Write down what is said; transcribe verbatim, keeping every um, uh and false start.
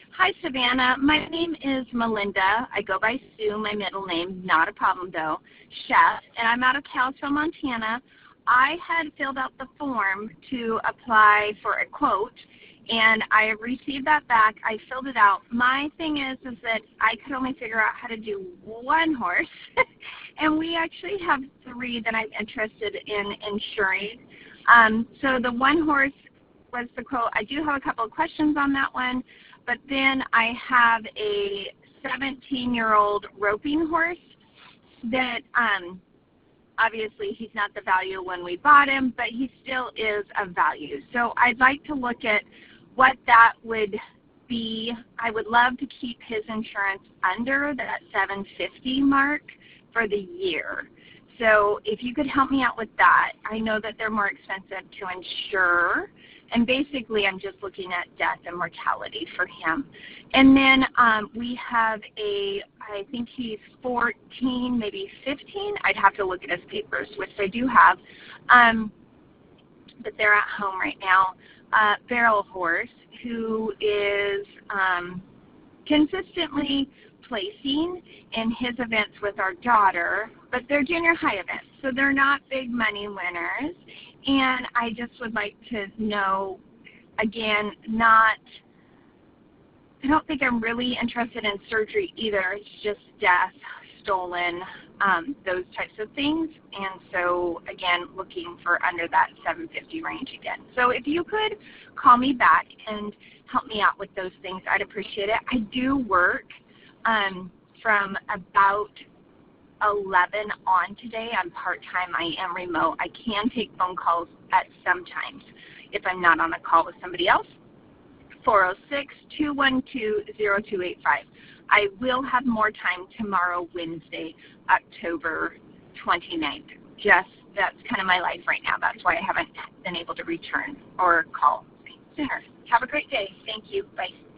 Hi, Savannah. My name is Melinda. I go by Sue, my middle name, not a problem though, Chef, and I'm out of Kalispell, Montana. I had filled out the form to apply for a quote, and I have received that back. I filled it out. My thing is, is that I could only figure out how to do one horse, and we actually have three that I'm interested in insuring. Um, so the one horse was the quote. I do have a couple of questions on that one, but then I have a seventeen-year-old roping horse that um, obviously he's not the value when we bought him, but he still is of value. So I'd like to look at what that would be. I would love to keep his insurance under that seven fifty mark for the year. So if you could help me out with that. I know that they're more expensive to insure, and basically I'm just looking at death and mortality for him. And then um, we have a, I think he's fourteen, maybe fifteen. I'd have to look at his papers, which I do have, um, but they're at home right now. Uh, barrel horse who is um, consistently placing in his events with our daughter, but they're junior high events, so they're not big money winners. And I just would like to know, again, not, I don't think I'm really interested in surgery either. It's just death, stolen, um, those types of things. And so, again, looking for under that seven fifty range again. So if you could call me back and help me out with those things, I'd appreciate it. I do work um, from about eleven on today. I'm part-time. I am remote. I can take phone calls at some times if I'm not on a call with somebody else. four oh six, two one two, oh two eight five. I will have more time tomorrow, Wednesday, October twenty-ninth. Just, that's kind of my life right now. That's why I haven't been able to return or call sooner. Have a great day. Thank you. Bye.